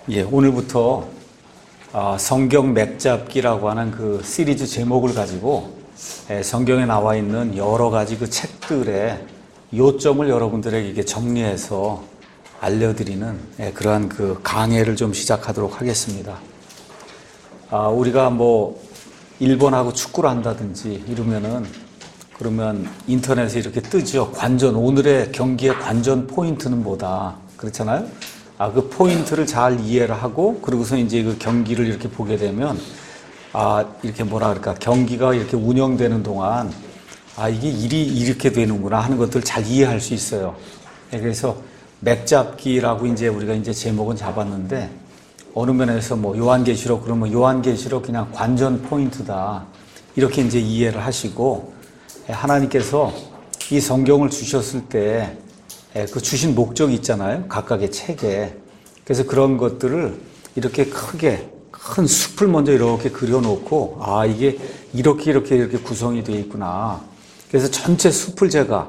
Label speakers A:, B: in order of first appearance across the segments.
A: 오늘부터 성경 맥잡기라고 하는 그 시리즈 제목을 가지고 성경에 나와 있는 여러 가지 그 책들의 요점을 여러분들에게 이렇게 정리해서 알려드리는 그러한 그 강해를 좀 시작하도록 하겠습니다. 우리가 일본하고 축구를 한다든지 그러면 인터넷에 이렇게 뜨죠. 관전, 오늘의 경기의 관전 포인트는 뭐다. 그렇잖아요? 그 포인트를 잘 이해를 하고, 그러고서 이제 그 경기를 이렇게 보게 되면, 이렇게 경기가 이렇게 운영되는 동안, 이게 일이 이렇게 되는구나 하는 것들을 잘 이해할 수 있어요. 그래서 맥잡기라고 이제 우리가 이제 제목은 잡았는데, 어느 면에서 요한계시록, 그러면 요한계시록 그냥 관전 포인트다. 이렇게 이제 이해를 하시고, 하나님께서 이 성경을 주셨을 때, 그 주신 목적이 있잖아요. 각각의 책에. 그래서 그런 것들을 이렇게 큰 숲을 먼저 이렇게 그려놓고, 이게 이렇게 구성이 되어 있구나. 그래서 전체 숲을 제가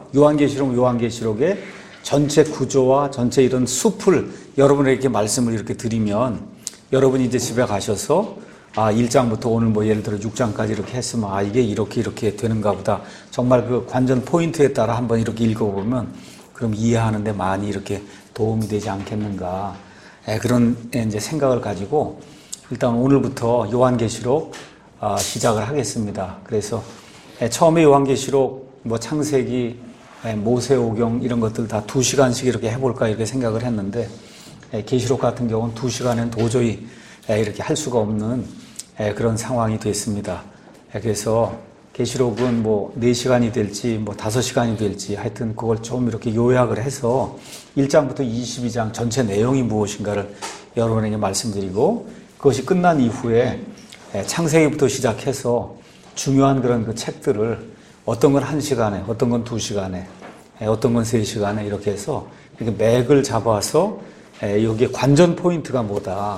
A: 요한계시록의 전체 구조와 전체 이런 숲을 여러분에게 말씀을 이렇게 드리면, 여러분이 이제 집에 가셔서 1장부터 오늘 예를 들어 6장까지 이렇게 했으면 이게 이렇게 되는가 보다. 정말 그 관전 포인트에 따라 한번 이렇게 읽어보면 그럼 이해하는데 많이 이렇게 도움이 되지 않겠는가. 그런 이제 생각을 가지고 일단 오늘부터 요한계시록 시작을 하겠습니다. 그래서 처음에 요한계시록 창세기, 모세오경 이런 것들 다 2시간씩 이렇게 해볼까 이렇게 생각을 했는데 계시록 같은 경우는 2시간은 도저히 이렇게 할 수가 없는 그런 상황이 됐습니다. 그래서 계시록은 4시간이 될지 5시간이 될지 하여튼 그걸 좀 이렇게 요약을 해서 1장부터 22장 전체 내용이 무엇인가를 여러분에게 말씀드리고, 그것이 끝난 이후에 창세기부터 시작해서 중요한 그런 그 책들을 어떤 건 1시간에, 어떤 건 2시간에, 어떤 건 3시간에 이렇게 해서 이렇게 맥을 잡아서 여기에 관전 포인트가 뭐다.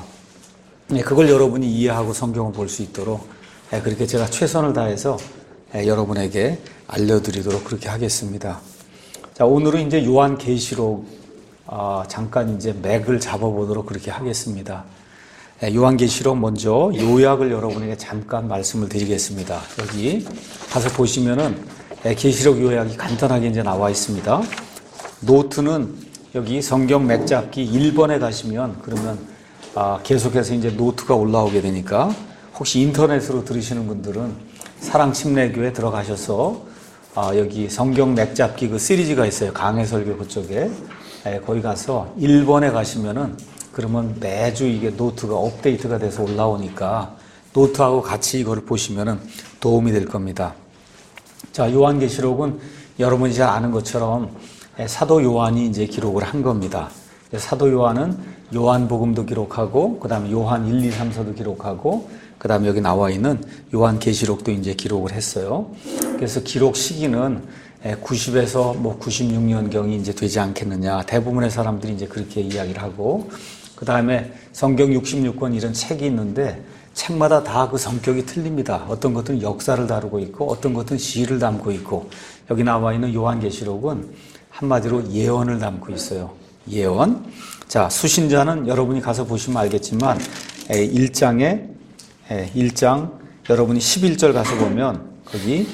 A: 그걸 여러분이 이해하고 성경을 볼 수 있도록 그렇게 제가 최선을 다해서 여러분에게 알려드리도록 그렇게 하겠습니다. 자, 오늘은 이제 요한계시록 잠깐 이제 맥을 잡아보도록 그렇게 하겠습니다. 요한계시록 먼저 요약을 여러분에게 잠깐 말씀을 드리겠습니다. 여기 가서 보시면은 계시록 요약이 간단하게 이제 나와 있습니다. 노트는 여기 성경 맥잡기 1번에 가시면 그러면 계속해서 이제 노트가 올라오게 되니까 혹시 인터넷으로 들으시는 분들은 사랑침례교에 들어가셔서 여기 성경 맥잡기 그 시리즈가 있어요. 강해설교 그쪽에. 거기 가서 1번에 가시면은 그러면 매주 이게 노트가 업데이트가 돼서 올라오니까 노트하고 같이 이거를 보시면은 도움이 될 겁니다. 자, 요한계시록은 여러분이 잘 아는 것처럼 사도 요한이 이제 기록을 한 겁니다. 사도 요한은 요한복음도 기록하고, 그 다음에 요한 1, 2, 3서도 기록하고, 그 다음에 여기 나와 있는 요한계시록도 이제 기록을 했어요. 그래서 기록 시기는 90에서 96년경이 이제 되지 않겠느냐. 대부분의 사람들이 이제 그렇게 이야기를 하고, 그 다음에 성경 66권 이런 책이 있는데, 책마다 다 그 성격이 틀립니다. 어떤 것들은 역사를 다루고 있고, 어떤 것들은 시를 담고 있고, 여기 나와 있는 요한계시록은 한마디로 예언을 담고 있어요. 예언. 자, 수신자는 여러분이 가서 보시면 알겠지만 1장 여러분이 11절 가서 보면 거기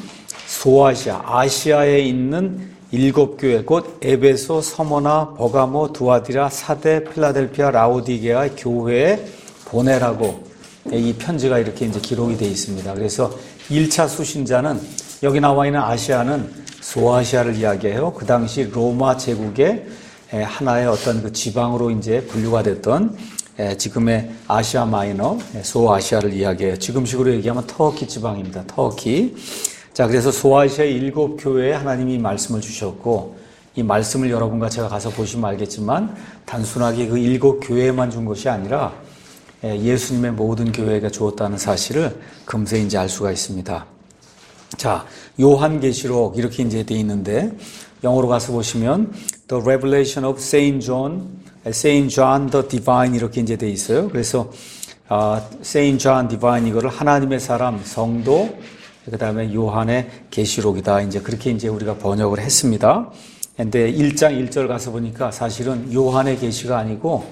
A: 아시아에 있는 7교회 곧 에베소, 서머나, 버가모, 두아디라, 사데, 필라델피아, 라오디게아 교회에 보내라고 이 편지가 이렇게 이제 기록이 되어 있습니다. 그래서 1차 수신자는 여기 나와 있는 아시아는 소아시아를 이야기해요. 그 당시 로마 제국의 하나의 어떤 그 지방으로 이제 분류가 됐던 지금의 아시아 마이너, 소아시아를 이야기해요. 지금식으로 얘기하면 터키 지방입니다. 터키. 자, 그래서 소아시아의 7교회에 하나님이 말씀을 주셨고, 이 말씀을 여러분과 제가 가서 보시면 알겠지만, 단순하게 그 7교회에만 준 것이 아니라, 예수님의 모든 교회가 주었다는 사실을 금세 이제 알 수가 있습니다. 자, 요한계시록 이렇게 이제 되어 있는데, 영어로 가서 보시면, The Revelation of Saint John the Divine 이렇게 이제 되어 있어요. 그래서 Saint John Divine 이거를 하나님의 사람, 성도, 그 다음에 요한의 계시록이다. 이제 그렇게 이제 우리가 번역을 했습니다. 근데 1장 1절 가서 보니까 사실은 요한의 계시가 아니고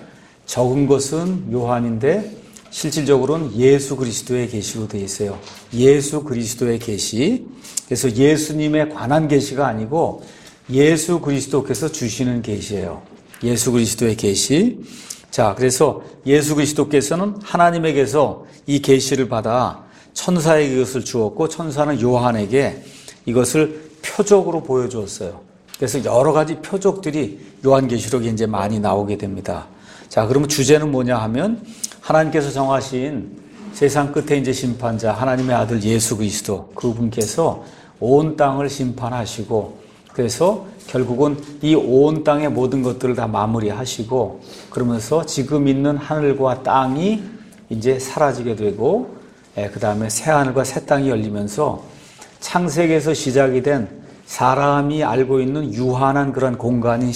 A: 적은 것은 요한인데 실질적으로는 예수 그리스도의 계시로 되어 있어요. 예수 그리스도의 계시. 그래서 예수님에 관한 계시가 아니고 예수 그리스도께서 주시는 계시예요. 예수 그리스도의 계시. 자, 그래서 예수 그리스도께서는 하나님에게서 이 계시를 받아 천사에게 이것을 주었고 천사는 요한에게 이것을 표적으로 보여주었어요. 그래서 여러 가지 표적들이 요한계시록에 이제 많이 나오게 됩니다. 자, 그러면 주제는 뭐냐 하면 하나님께서 정하신 세상 끝에 이제 심판자 하나님의 아들 예수 그리스도 그분께서 온 땅을 심판하시고 그래서 결국은 이 온 땅의 모든 것들을 다 마무리하시고 그러면서 지금 있는 하늘과 땅이 이제 사라지게 되고 그 다음에 새 하늘과 새 땅이 열리면서 창세기에서 시작이 된 사람이 알고 있는 유한한 그런 공간인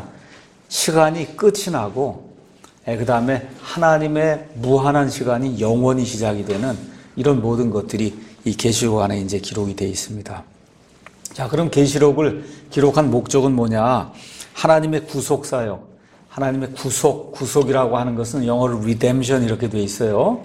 A: 시간이 끝이 나고 그 다음에 하나님의 무한한 시간이 영원히 시작이 되는 이런 모든 것들이 이 계시록 안에 이제 기록이 되어 있습니다. 자, 그럼 계시록을 기록한 목적은 뭐냐? 하나님의 구속 사역, 하나님의 구속이라고 하는 것은 영어로 redemption 이렇게 되어 있어요.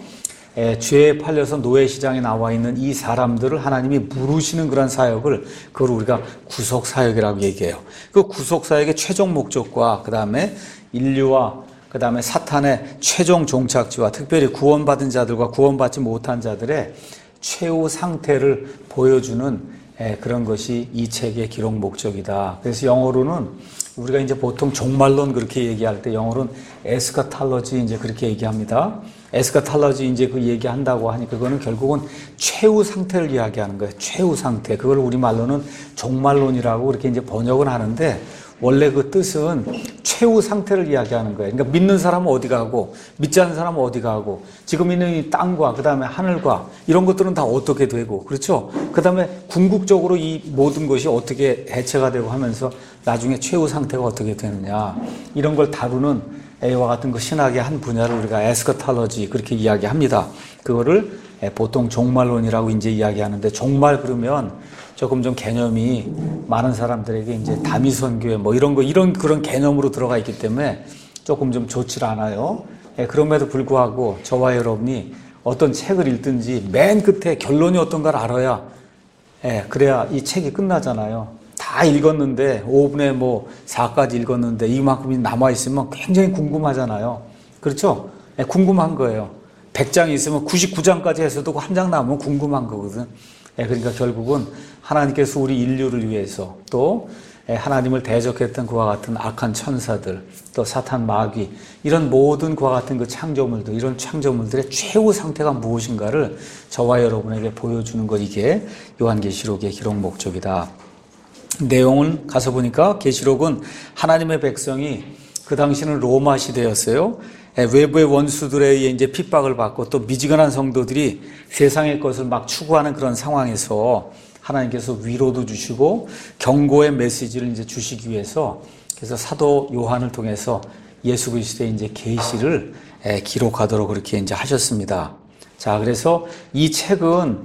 A: 죄에 팔려서 노예 시장에 나와 있는 이 사람들을 하나님이 부르시는 그런 사역을 그걸 우리가 구속 사역이라고 얘기해요. 그 구속 사역의 최종 목적과 그 다음에 인류와 그 다음에 사탄의 최종 종착지와 특별히 구원받은 자들과 구원받지 못한 자들의 최후 상태를 보여주는 그런 것이 이 책의 기록 목적이다. 그래서 영어로는 우리가 이제 보통 종말론 그렇게 얘기할 때 영어로는 에스카탈로지 이제 그렇게 얘기합니다. 에스카탈로지 이제 그 얘기한다고 하니 그거는 결국은 최후 상태를 이야기하는 거예요. 최후 상태. 그걸 우리말로는 종말론이라고 그렇게 이제 번역은 하는데 원래 그 뜻은 최후 상태를 이야기하는 거예요. 그러니까 믿는 사람은 어디 가고 믿지 않는 사람은 어디 가고 지금 있는 이 땅과 그 다음에 하늘과 이런 것들은 다 어떻게 되고 그렇죠? 그 다음에 궁극적으로 이 모든 것이 어떻게 해체가 되고 하면서 나중에 최후 상태가 어떻게 되느냐 이런 걸 다루는 A와 같은 그 신학의 한 분야를 우리가 에스커탈러지 그렇게 이야기합니다. 그거를 보통 종말론이라고 이제 이야기하는데 종말 그러면 조금 좀 개념이 많은 사람들에게 이제 다미선교회 뭐 이런 그런 개념으로 들어가 있기 때문에 조금 좀 좋지 않아요. 그럼에도 불구하고 저와 여러분이 어떤 책을 읽든지 맨 끝에 결론이 어떤가를 알아야 그래야 이 책이 끝나잖아요. 다 읽었는데 5분의 4까지 읽었는데 이만큼이 남아있으면 굉장히 궁금하잖아요. 그렇죠? 궁금한 거예요. 100장이 있으면 99장까지 해서도 한 장 남으면 궁금한 거거든. 그러니까 결국은 하나님께서 우리 인류를 위해서 또 하나님을 대적했던 그와 같은 악한 천사들 또 사탄 마귀 이런 모든 그와 같은 그 창조물들 이런 창조물들의 최후 상태가 무엇인가를 저와 여러분에게 보여주는 것 이게 요한계시록의 기록 목적이다. 내용을 가서 보니까 계시록은 하나님의 백성이 그 당시는 로마 시대였어요. 외부의 원수들에 의해 이제 핍박을 받고 또 미지근한 성도들이 세상의 것을 막 추구하는 그런 상황에서 하나님께서 위로도 주시고 경고의 메시지를 이제 주시기 위해서 그래서 사도 요한을 통해서 예수 그리스도의 이제 계시를 기록하도록 그렇게 이제 하셨습니다. 자, 그래서 이 책은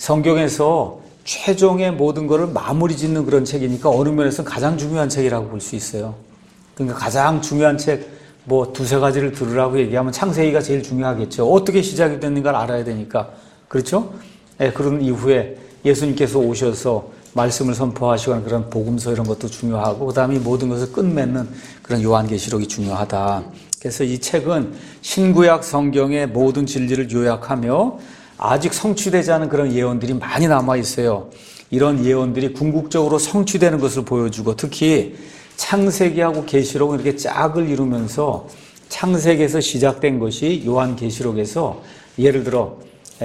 A: 성경에서 최종의 모든 것을 마무리 짓는 그런 책이니까 어느 면에서는 가장 중요한 책이라고 볼 수 있어요. 그러니까 가장 중요한 책 두세 가지를 들으라고 얘기하면 창세기가 제일 중요하겠죠. 어떻게 시작이 됐는가를 알아야 되니까. 그렇죠? 그런 이후에 예수님께서 오셔서 말씀을 선포하시고 그런 복음서 이런 것도 중요하고 그다음에 모든 것을 끝맺는 그런 요한계시록이 중요하다. 그래서 이 책은 신구약 성경의 모든 진리를 요약하며 아직 성취되지 않은 그런 예언들이 많이 남아 있어요. 이런 예언들이 궁극적으로 성취되는 것을 보여주고 특히 창세기하고 계시록은 이렇게 짝을 이루면서 창세기에서 시작된 것이 요한계시록에서 예를 들어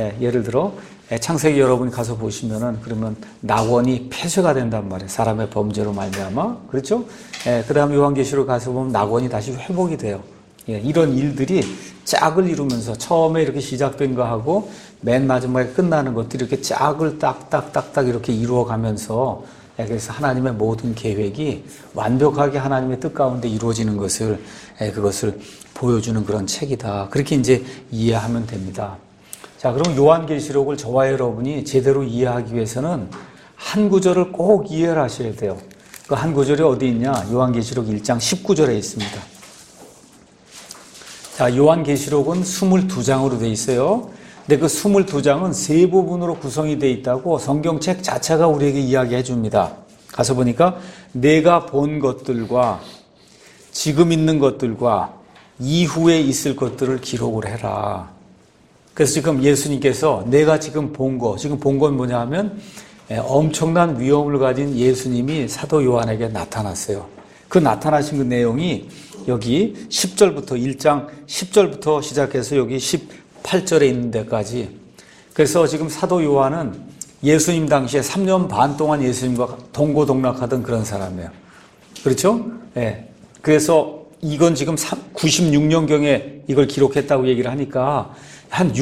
A: 창세기 여러분이 가서 보시면은 그러면 낙원이 폐쇄가 된단 말이에요. 사람의 범죄로 말미암아. 그렇죠? 그다음에 요한계시록 가서 보면 낙원이 다시 회복이 돼요. 이런 일들이 짝을 이루면서 처음에 이렇게 시작된 거하고 맨 마지막에 끝나는 것들이 이렇게 짝을 딱딱딱딱 이렇게 이루어가면서 그래서 하나님의 모든 계획이 완벽하게 하나님의 뜻 가운데 이루어지는 것을 그것을 보여주는 그런 책이다. 그렇게 이제 이해하면 됩니다. 자, 그럼 요한계시록을 저와 여러분이 제대로 이해하기 위해서는 한 구절을 꼭 이해를 하셔야 돼요. 그 한 구절이 어디 있냐? 요한계시록 1장 19절에 있습니다. 자, 요한계시록은 22장으로 돼 있어요. 근데 그 22장은 세 부분으로 구성이 돼 있다고 성경책 자체가 우리에게 이야기해 줍니다. 가서 보니까 내가 본 것들과 지금 있는 것들과 이후에 있을 것들을 기록을 해라. 그래서 지금 예수님께서 내가 지금 본 건 뭐냐 하면 엄청난 위엄을 가진 예수님이 사도 요한에게 나타났어요. 그 나타나신 그 내용이 여기 10절부터 1장 10절부터 시작해서 여기 18절에 있는 데까지. 그래서 지금 사도 요한은 예수님 당시에 3년 반 동안 예수님과 동고동락하던 그런 사람이에요. 그렇죠? 예. 그래서 이건 지금 96년경에 이걸 기록했다고 얘기를 하니까 한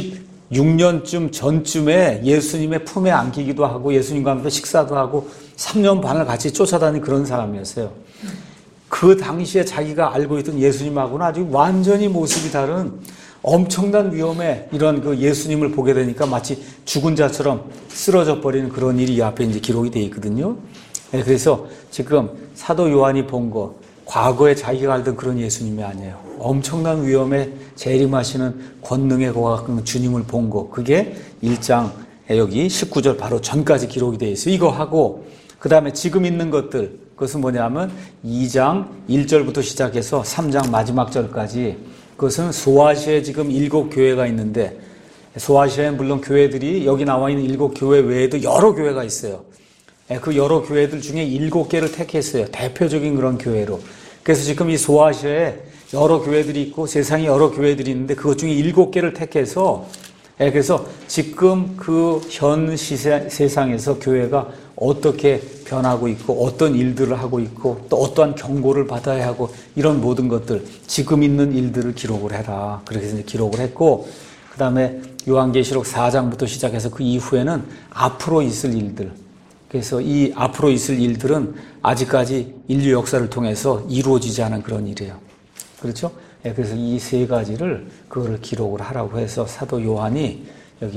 A: 66년쯤 전쯤에 예수님의 품에 안기기도 하고 예수님과 함께 식사도 하고 3년 반을 같이 쫓아다닌 그런 사람이었어요. 그 당시에 자기가 알고 있던 예수님하고는 아주 완전히 모습이 다른 엄청난 위험에 이런 그 예수님을 보게 되니까 마치 죽은 자처럼 쓰러져 버리는 그런 일이 이 앞에 이제 기록이 되어 있거든요. 그래서 지금 사도 요한이 본 거, 과거에 자기가 알던 그런 예수님이 아니에요. 엄청난 위험에 재림하시는 권능의 고가 같은 주님을 본 거, 그게 1장 여기 19절 바로 전까지 기록이 되어 있어요. 이거 하고 그 다음에 지금 있는 것들, 그것은 뭐냐면 2장 1절부터 시작해서 3장 마지막 절까지, 그것은 소아시아에 지금 7교회가 있는데, 소아시아에는 물론 교회들이 여기 나와 있는 7교회 외에도 여러 교회가 있어요. 그 여러 교회들 중에 7개를 택했어요. 대표적인 그런 교회로. 그래서 지금 이 소아시아에 여러 교회들이 있고 세상에 여러 교회들이 있는데 그것 중에 7개를 택해서, 그래서 지금 그 현 세상에서 교회가 어떻게 변하고 있고 어떤 일들을 하고 있고 또 어떠한 경고를 받아야 하고 이런 모든 것들, 지금 있는 일들을 기록을 해라. 그렇게 해서 기록을 했고, 그 다음에 요한계시록 4장부터 시작해서 그 이후에는 앞으로 있을 일들, 그래서 이 앞으로 있을 일들은 아직까지 인류 역사를 통해서 이루어지지 않은 그런 일이에요. 그렇죠? 그래서 이 세 가지를 그거를 기록을 하라고 해서 사도 요한이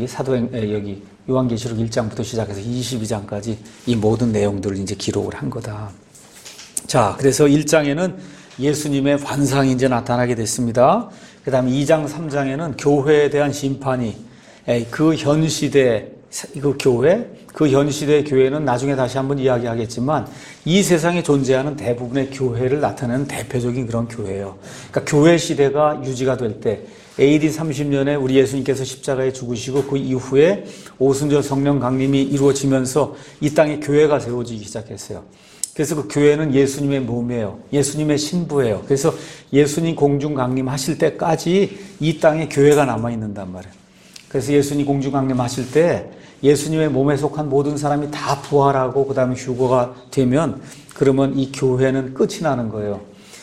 A: 여기 요한계시록 1장부터 시작해서 22장까지 이 모든 내용들을 이제 기록을 한 거다. 자, 그래서 1장에는 예수님의 환상이 이제 나타나게 됐습니다. 그 다음에 2장, 3장에는 교회에 대한 심판이, 그 현 시대, 그 현 시대의 교회는 나중에 다시 한번 이야기하겠지만 이 세상에 존재하는 대부분의 교회를 나타내는 대표적인 그런 교회예요. 그러니까 교회 시대가 유지가 될 때 AD 30년에 우리 예수님께서 십자가에 죽으시고 그 이후에 오순절 성령 강림이 이루어지면서 이 땅에 교회가 세워지기 시작했어요. 그래서 그 교회는 예수님의 몸이에요. 예수님의 신부예요. 그래서 예수님 공중 강림하실 때까지 이 땅에 교회가 남아있는단 말이에요. 그래서 예수님 공중 강림하실 때 예수님의 몸에 속한 모든 사람이 다 부활하고 그 다음에 휴거가 되면 그러면 이 교회는 끝이 나는 거예요.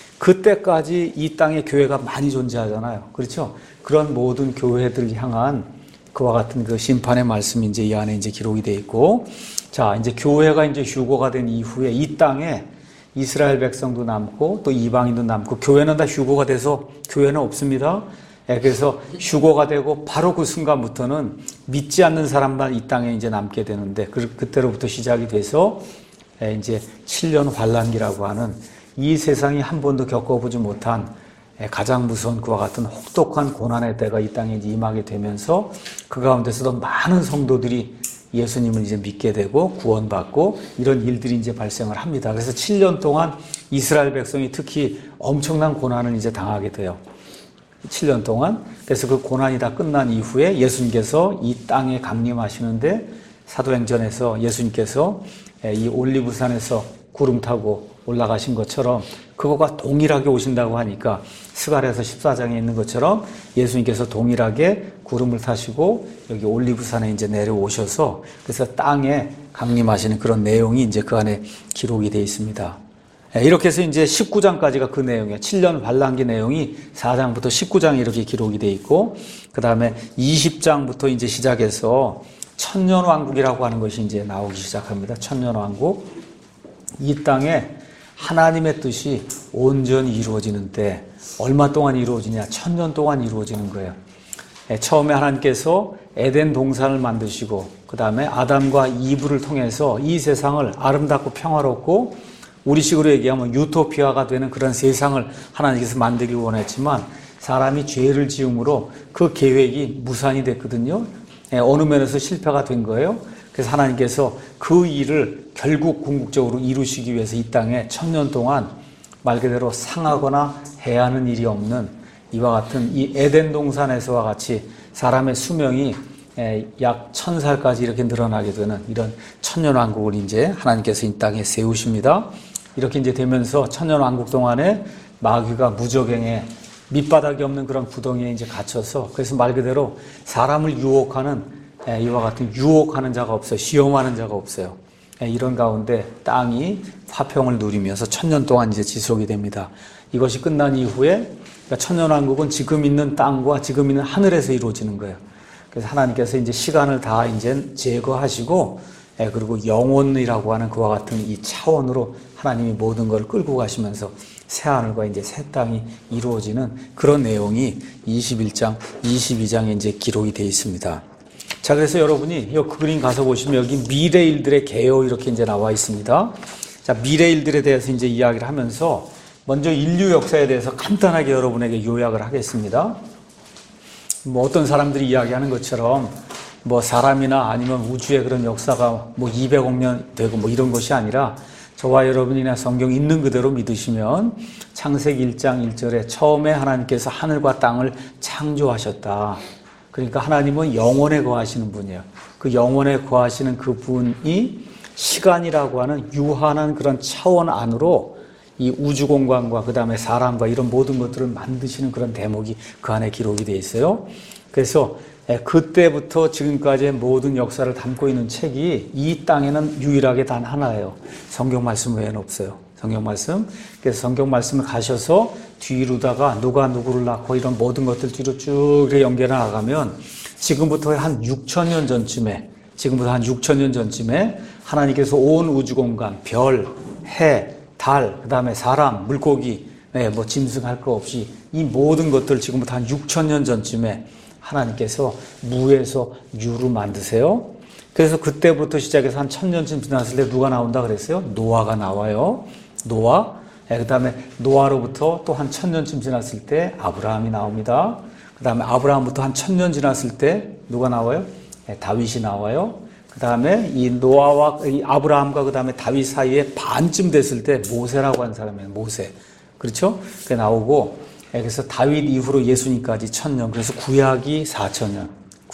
A: 그때까지 이 땅에 교회가 많이 존재하잖아요. 그렇죠? 그런 모든 교회들 향한 그와 같은 그 심판의 말씀이 이제 이 안에 이제 기록이 되어 있고, 자, 이제 교회가 이제 휴거가 된 이후에 이 땅에 이스라엘 백성도 남고 또 이방인도 남고, 교회는 다 휴거가 돼서 교회는 없습니다. 그래서 휴거가 되고 바로 그 순간부터는 믿지 않는 사람만 이 땅에 이제 남게 되는데, 그때로부터 시작이 돼서 이제 7년 환란기라고 하는 이 세상이 한 번도 겪어보지 못한 가장 무서운 그와 같은 혹독한 고난의 때가 이 땅에 이제 임하게 되면서 그 가운데서도 많은 성도들이 예수님을 이제 믿게 되고 구원받고 이런 일들이 이제 발생을 합니다. 그래서 7년 동안 이스라엘 백성이 특히 엄청난 고난을 이제 당하게 돼요. 7년 동안. 그래서 그 고난이 다 끝난 이후에 예수님께서 이 땅에 강림하시는데, 사도행전에서 예수님께서 이 올리브산에서 구름 타고 올라가신 것처럼 그거가 동일하게 오신다고 하니까, 스가랴서 14장에 있는 것처럼 예수님께서 동일하게 구름을 타시고 여기 올리브산에 이제 내려오셔서 그래서 땅에 강림하시는 그런 내용이 이제 그 안에 기록이 되어 있습니다. 이렇게 해서 이제 19장까지가 그 내용이에요. 7년 환란기 내용이 4장부터 19장에 이렇게 기록이 되어 있고, 그 다음에 20장부터 이제 시작해서 천년왕국이라고 하는 것이 이제 나오기 시작합니다. 천년왕국. 이 땅에 하나님의 뜻이 온전히 이루어지는데 얼마 동안 이루어지냐? 1000년 동안 이루어지는 거예요. 처음에 하나님께서 에덴 동산을 만드시고 그 다음에 아담과 이브를 통해서 이 세상을 아름답고 평화롭고 우리식으로 얘기하면 유토피아가 되는 그런 세상을 하나님께서 만들기 원했지만 사람이 죄를 지음으로 그 계획이 무산이 됐거든요. 어느 면에서 실패가 된 거예요. 그래서 하나님께서 그 일을 결국 궁극적으로 이루시기 위해서 이 땅에 1000년 동안 말 그대로 상하거나 해야 하는 일이 없는 이와 같은 이 에덴 동산에서와 같이 사람의 수명이 약 1000살까지 이렇게 늘어나게 되는 이런 천년왕국을 이제 하나님께서 이 땅에 세우십니다. 이렇게 이제 되면서 천년왕국 동안에 마귀가 무저갱에 밑바닥이 없는 그런 구덩이에 이제 갇혀서 그래서 말 그대로 사람을 유혹하는 이와 같은 유혹하는 자가 없어요. 시험하는 자가 없어요. 이런 가운데 땅이 화평을 누리면서 1000년 동안 이제 지속이 됩니다. 이것이 끝난 이후에 그러니까 천년왕국은 지금 있는 땅과 지금 있는 하늘에서 이루어지는 거예요. 그래서 하나님께서 이제 시간을 다 이제 제거하시고 그리고 영원이라고 하는 그와 같은 이 차원으로 하나님이 모든 걸 끌고 가시면서 새 하늘과 이제 새 땅이 이루어지는 그런 내용이 21장, 22장에 이제 기록이 되어 있습니다. 자, 그래서 여러분이 이 그림 가서 보시면 여기 미래 일들의 개요 이렇게 이제 나와 있습니다. 자, 미래 일들에 대해서 이제 이야기를 하면서 먼저 인류 역사에 대해서 간단하게 여러분에게 요약을 하겠습니다. 뭐 어떤 사람들이 이야기하는 것처럼 뭐 사람이나 아니면 우주의 그런 역사가 뭐 200억 년 되고 뭐 이런 것이 아니라 저와 여러분이나 성경 있는 그대로 믿으시면 창세기 1장 1절에 처음에 하나님께서 하늘과 땅을 창조하셨다. 그러니까 하나님은 영원에 거하시는 분이에요. 그 영원에 거하시는 그 분이 시간이라고 하는 유한한 그런 차원 안으로 이 우주 공간과 그 다음에 사람과 이런 모든 것들을 만드시는 그런 대목이 그 안에 기록이 되어 있어요. 그래서 그때부터 지금까지의 모든 역사를 담고 있는 책이 이 땅에는 유일하게 단 하나예요. 성경 말씀 외에는 없어요. 성경 말씀. 그래서 성경 말씀을 가셔서 뒤로다가 누가 누구를 낳고 이런 모든 것들 뒤로 쭉 연결해 나가면 지금부터 한 6,000년 전쯤에 하나님께서 온 우주 공간, 별, 해, 달, 그 다음에 사람, 물고기, 뭐 짐승할 거 없이 이 모든 것들 지금부터 한 6,000년 전쯤에 하나님께서 무에서 유로 만드세요. 그래서 그때부터 시작해서 한 1000년쯤 지났을 때 누가 나온다 그랬어요? 노아가 나와요. 노아. 그 다음에 노아로부터 또 한 1000년쯤 지났을 때 아브라함이 나옵니다. 그 다음에 아브라함부터 한 1000년 지났을 때 누가 나와요? 다윗이 나와요. 그 다음에 이 노아와 이 아브라함과 그 다음에 다윗 사이에 반쯤 됐을 때 모세라고 하는 사람이에요. 모세. 그렇죠? 그게 나오고, 그래서 다윗 이후로 예수님까지 1000년. 그래서 구약이 4000년.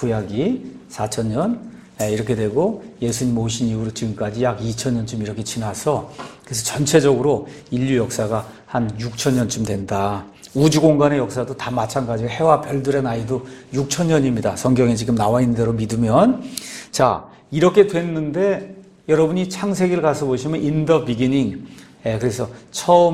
A: 이렇게 되고 예수님 오신 이후로 지금까지 약 2000년쯤 이렇게 지나서 그래서 전체적으로 인류 역사가 한 6000년쯤 된다. 우주 공간의 역사도 다 마찬가지예요. 해와 별들의 나이도 6000년입니다. 성경에 지금 나와 있는 대로 믿으면. 자, 이렇게 됐는데 여러분이 창세기를 가서 보시면 in the beginning. 그래서 처음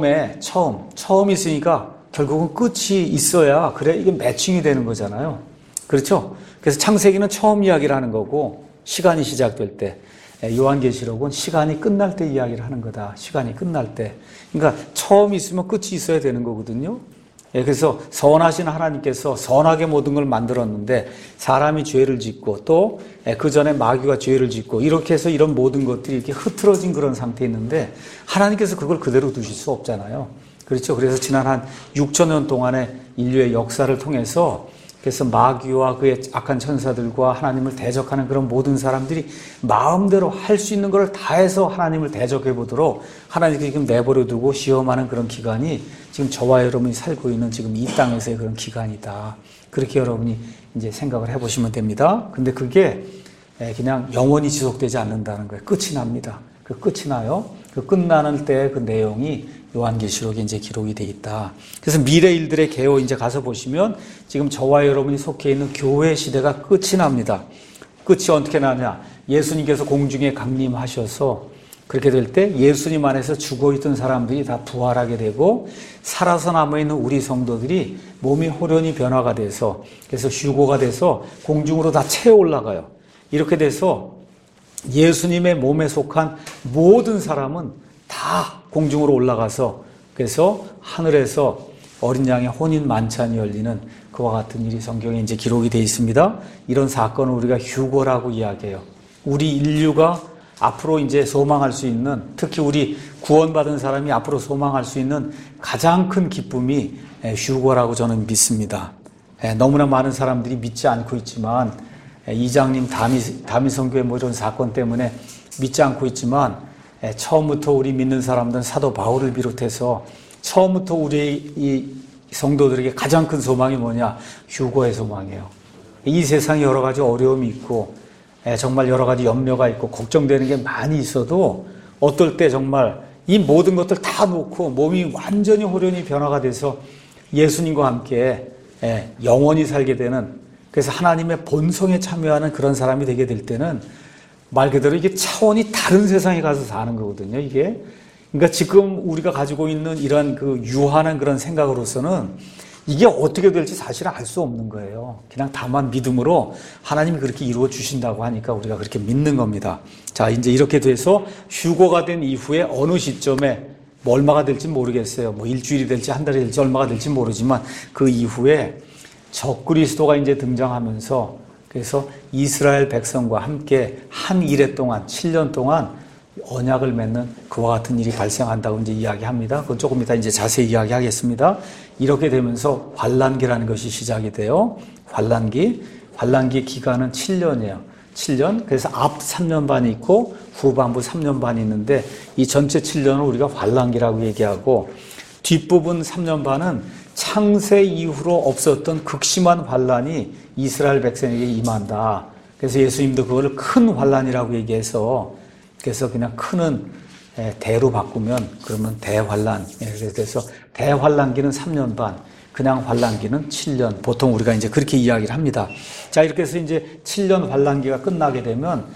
A: 있으니까 결국은 끝이 있어야 그래 이게 매칭이 되는 거잖아요. 그렇죠? 그래서 창세기는 처음 이야기를 하는 거고 시간이 시작될 때 요한계시록은 시간이 끝날 때 이야기를 하는 거다. 시간이 끝날 때. 그러니까 처음이 있으면 끝이 있어야 되는 거거든요. 그래서 선하신 하나님께서 선하게 모든 걸 만들었는데 사람이 죄를 짓고 또 그 전에 마귀가 죄를 짓고 이렇게 해서 이런 모든 것들이 이렇게 흐트러진 그런 상태에 있는데 하나님께서 그걸 그대로 두실 수 없잖아요. 그렇죠. 그래서 지난 한 6,000년 동안의 인류의 역사를 통해서 그래서 마귀와 그의 악한 천사들과 하나님을 대적하는 그런 모든 사람들이 마음대로 할 수 있는 걸 다 해서 하나님을 대적해 보도록 하나님께 지금 내버려 두고 시험하는 그런 기간이 지금 저와 여러분이 살고 있는 지금 이 땅에서의 그런 기간이다. 그렇게 여러분이 이제 생각을 해보시면 됩니다. 근데 그게 그냥 영원히 지속되지 않는다는 거예요. 끝이 납니다. 그 끝이 나요. 그 끝나는 때 그 내용이 요한계시록에 이제 기록이 되어 있다. 그래서 미래 일들의 개요 이제 가서 보시면 지금 저와 여러분이 속해 있는 교회 시대가 끝이 납니다. 끝이 어떻게 나냐? 예수님께서 공중에 강림하셔서 그렇게 될 때 예수님 안에서 죽어있던 사람들이 다 부활하게 되고 살아서 남아있는 우리 성도들이 몸이 호련히 변화가 돼서 그래서 휴고가 돼서 공중으로 다 채 올라가요. 이렇게 돼서 예수님의 몸에 속한 모든 사람은 다 공중으로 올라가서 그래서 하늘에서 어린 양의 혼인 만찬이 열리는 그와 같은 일이 성경에 이제 기록이 되어 있습니다. 이런 사건을 우리가 휴거라고 이야기해요. 우리 인류가 앞으로 이제 소망할 수 있는, 특히 우리 구원받은 사람이 앞으로 소망할 수 있는 가장 큰 기쁨이 휴거라고 저는 믿습니다. 너무나 많은 사람들이 믿지 않고 있지만, 이장님 다미성교회 뭐 이런 사건 때문에 믿지 않고 있지만, 처음부터 우리 믿는 사람들은 사도 바울을 비롯해서 처음부터 우리 이 성도들에게 가장 큰 소망이 뭐냐? 휴거의 소망이에요. 이 세상에 여러 가지 어려움이 있고 정말 여러 가지 염려가 있고 걱정되는 게 많이 있어도 어떨 때 정말 이 모든 것들 다 놓고 몸이 완전히 호련히 변화가 돼서 예수님과 함께 영원히 살게 되는, 그래서 하나님의 본성에 참여하는 그런 사람이 되게 될 때는 말 그대로 이게 차원이 다른 세상에 가서 사는 거거든요, 이게. 그러니까 지금 우리가 가지고 있는 이런 그 유한한 그런 생각으로서는 이게 어떻게 될지 사실은 알 수 없는 거예요. 그냥 다만 믿음으로 하나님이 그렇게 이루어 주신다고 하니까 우리가 그렇게 믿는 겁니다. 자, 이제 이렇게 돼서 휴거가 된 이후에 어느 시점에 뭐 얼마가 될지 모르겠어요. 뭐 일주일이 될지 한 달이 될지 얼마가 될지 모르지만 그 이후에 적그리스도가 이제 등장하면서, 그래서 이스라엘 백성과 함께 한 이래 동안 7년 동안 언약을 맺는 그와 같은 일이 발생한다고 이제 이야기합니다. 그건 조금 이따 이제 자세히 이야기하겠습니다. 이렇게 되면서 환란기라는 것이 시작이 돼요. 환란기 기간은 7년이에요. 7년. 그래서 앞 3년 반이 있고 후반부 3년 반이 있는데 이 전체 7년을 우리가 환란기라고 얘기하고, 뒷부분 3년 반은 창세 이후로 없었던 극심한 환란이 이스라엘 백성에게 임한다. 그래서 예수님도 그거를 큰 환란이라고 얘기해서, 그래서 그냥 큰은 대로 바꾸면 그러면 대환란. 그래서 대환란기는 3년 반, 그냥 환란기는 7년. 보통 우리가 이제 그렇게 이야기를 합니다. 자, 이렇게 해서 이제 7년 환란기가 끝나게 되면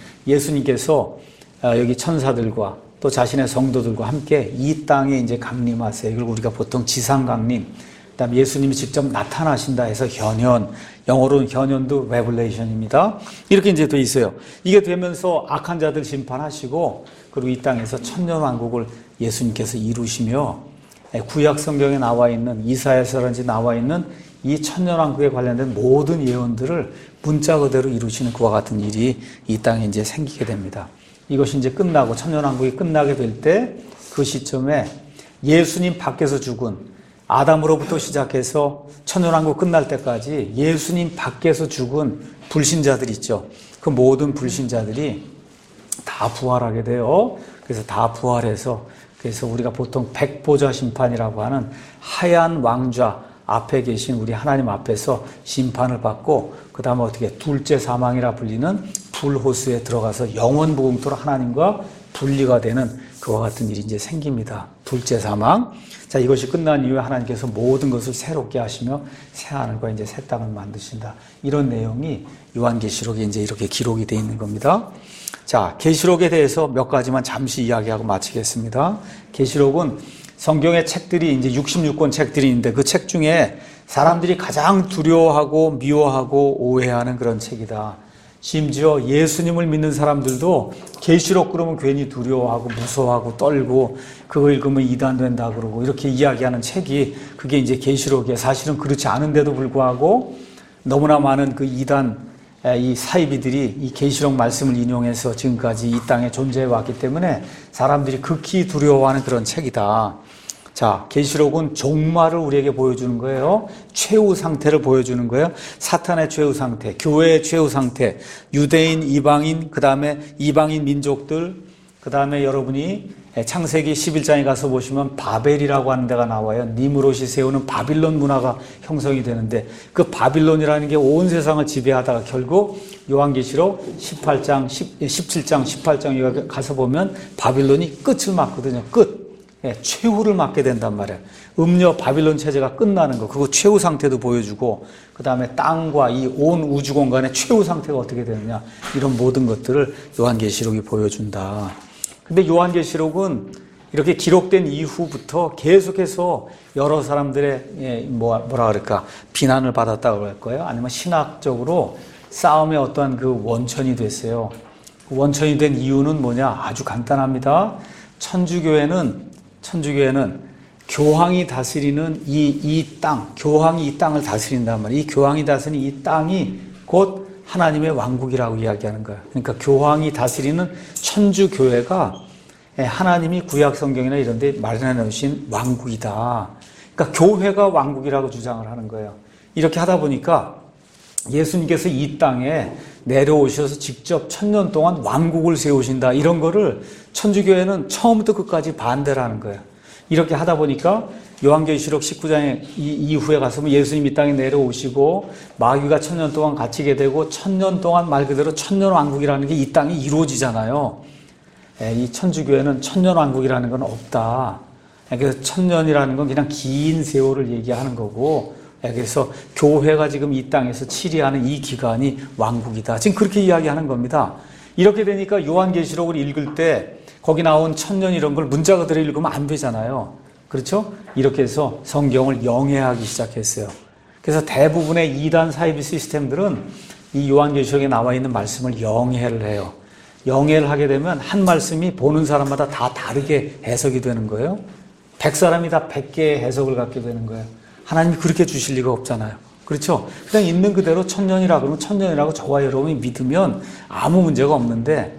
A: 예수님께서 여기 천사들과 또 자신의 성도들과 함께 이 땅에 이제 강림하세요. 이걸 우리가 보통 지상 강림, 그다음에 예수님이 직접 나타나신다 해서 현현, 영어로는 현현도 레블레이션입니다. 이렇게 이제 돼 있어요. 이게 되면서 악한 자들 심판하시고, 그리고 이 땅에서 천년왕국을 예수님께서 이루시며, 구약 성경에 나와 있는, 이사야서라든지 나와 있는 이 천년왕국에 관련된 모든 예언들을 문자 그대로 이루시는 그와 같은 일이 이 땅에 이제 생기게 됩니다. 이것이 이제 끝나고 천년왕국이 끝나게 될 때 그 시점에 예수님 밖에서 죽은, 아담으로부터 시작해서 천년왕국 끝날 때까지 예수님 밖에서 죽은 불신자들 있죠. 그 모든 불신자들이 다 부활하게 돼요. 그래서 다 부활해서, 그래서 우리가 보통 백보자 심판이라고 하는 하얀 왕좌 앞에 계신 우리 하나님 앞에서 심판을 받고, 그 다음에 어떻게 둘째 사망이라 불리는 불호수에 들어가서 영원 무궁토로 하나님과 분리가 되는 그와 같은 일이 이제 생깁니다. 둘째 사망. 자, 이것이 끝난 이후에 하나님께서 모든 것을 새롭게 하시며 새 하늘과 이제 새 땅을 만드신다. 이런 내용이 요한계시록에 이제 이렇게 기록이 되어 있는 겁니다. 자, 계시록에 대해서 몇 가지만 잠시 이야기하고 마치겠습니다. 계시록은 성경의 책들이 이제 66권 책들이 있는데 그 책 중에 사람들이 가장 두려워하고 미워하고 오해하는 그런 책이다. 심지어 예수님을 믿는 사람들도 계시록 그러면 괜히 두려워하고 무서워하고 떨고 그거 읽으면 이단된다 그러고 이렇게 이야기하는 책이, 그게 이제 계시록이에요. 사실은 그렇지 않은데도 불구하고 너무나 많은 그 이단, 이 사이비들이 이 계시록 말씀을 인용해서 지금까지 이 땅에 존재해 왔기 때문에 사람들이 극히 두려워하는 그런 책이다. 자, 계시록은 종말을 우리에게 보여주는 거예요. 최후 상태를 보여주는 거예요. 사탄의 최후 상태, 교회의 최후 상태, 유대인, 이방인, 그 다음에 이방인 민족들, 그 다음에 여러분이 창세기 11장에 가서 보시면 바벨이라고 하는 데가 나와요. 니므롯이 세우는 바빌론 문화가 형성이 되는데 그 바빌론이라는 게 온 세상을 지배하다가 결국 요한계시록 17장, 18장 가서 보면 바빌론이 끝을 맞거든요. 끝. 최후를 맞게 된단 말이에요. 음녀 바빌론 체제가 끝나는 거, 그거 최후 상태도 보여주고, 그 다음에 땅과 이 온 우주 공간의 최후 상태가 어떻게 되느냐, 이런 모든 것들을 요한계시록이 보여준다. 근데 요한계시록은 이렇게 기록된 이후부터 계속해서 여러 사람들의 뭐라 그럴까, 비난을 받았다고 할까요? 아니면 신학적으로 싸움의 어떠한 그 원천이 됐어요. 그 원천이 된 이유는 뭐냐? 아주 간단합니다. 천주교회는 교황이 다스리는 이 땅, 교황이 이 땅을 다스린단 말이에요. 이 교황이 다스리는 이 땅이 곧 하나님의 왕국이라고 이야기하는 거예요. 그러니까 교황이 다스리는 천주교회가 하나님이 구약 성경이나 이런 데 마련해 놓으신 왕국이다. 그러니까 교회가 왕국이라고 주장을 하는 거예요. 이렇게 하다 보니까 예수님께서 이 땅에 내려오셔서 직접 1000년 동안 왕국을 세우신다. 이런 거를 천주교회는 처음부터 끝까지 반대를 하는 거예요. 이렇게 하다 보니까 요한계시록 19장에 이후에 가서 예수님 이 땅에 내려오시고 마귀가 1000년 동안 갇히게 되고 1000년 동안 말 그대로 천년왕국이라는 게 이 땅에 이루어지잖아요. 이 천주교회는 천년왕국이라는 건 없다. 그래서 1000년이라는 건 그냥 긴 세월을 얘기하는 거고, 그래서 교회가 지금 이 땅에서 치리하는 이 기간이 왕국이다. 지금 그렇게 이야기하는 겁니다. 이렇게 되니까 요한계시록을 읽을 때 거기 나온 1000년 이런 걸 문자 그대로 읽으면 안 되잖아요. 그렇죠? 이렇게 해서 성경을 영해하기 시작했어요. 그래서 대부분의 이단 사이비 시스템들은 이 요한계시록에 나와 있는 말씀을 영해를 해요. 영해를 하게 되면 한 말씀이 보는 사람마다 다 다르게 해석이 되는 거예요. 100사람이 다 100개의 해석을 갖게 되는 거예요. 하나님이 그렇게 주실 리가 없잖아요. 그렇죠? 그냥 있는 그대로 1000년이라 그러면 1000년이라고 저와 여러분이 믿으면 아무 문제가 없는데,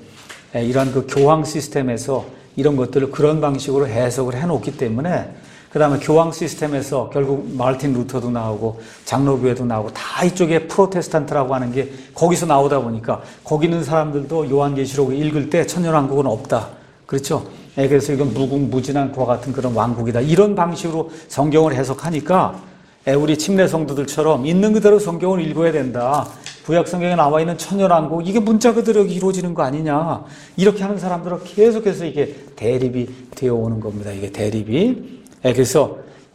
A: 이런 그 교황 시스템에서 이런 것들을 그런 방식으로 해석을 해놓기 때문에, 그 다음에 교황 시스템에서 결국 마르틴 루터도 나오고 장로교회도 나오고 다 이쪽에 프로테스탄트라고 하는 게 거기서 나오다 보니까 거기 있는 사람들도 요한계시록을 읽을 때 천년왕국은 없다. 그렇죠? 그래서 이건 무궁무진한 그와 같은 그런 왕국이다. 이런 방식으로 성경을 해석하니까 우리 침례 성도들처럼 있는 그대로 성경을 읽어야 된다. 구약 성경에 나와 있는 천년왕국, 이게 문자 그대로 이루어지는 거 아니냐. 이렇게 하는 사람들은 계속해서 이게 대립이 되어 오는 겁니다. 이게 대립이. 그래서